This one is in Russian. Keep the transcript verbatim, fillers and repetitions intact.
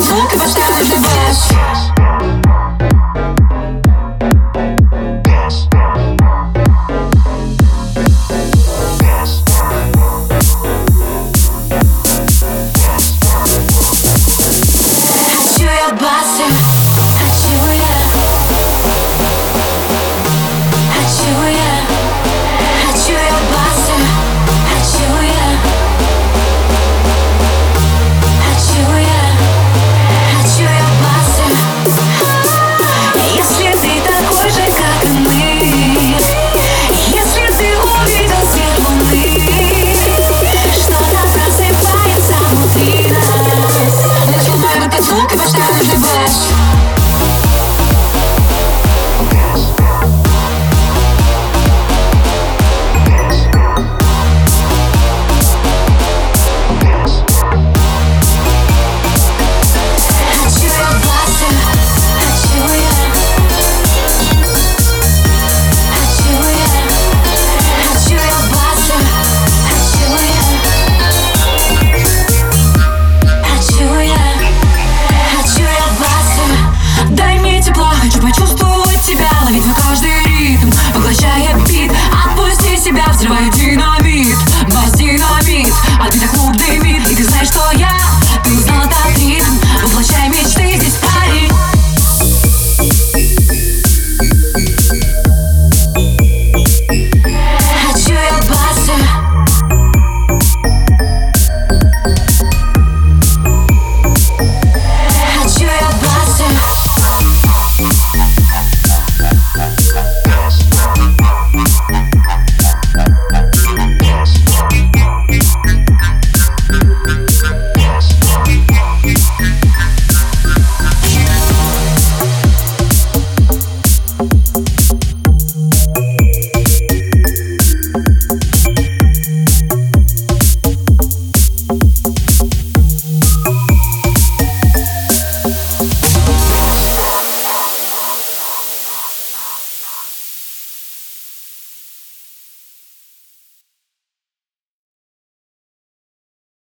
поцелуй, постоянный бэш. Хочу я басы, хочу я, хочу я, хочу я басы, хочу я, хочу я, хочу я басы. Если ты такой же, как и мы, если ты увидел свет луны, что-то просыпается внутри нас. Между нами поцелуй, постоянный бэш. Почувствовать тебя, ловить твой каждый ритм, поглощая бит, отпусти себя, взрывай динамит.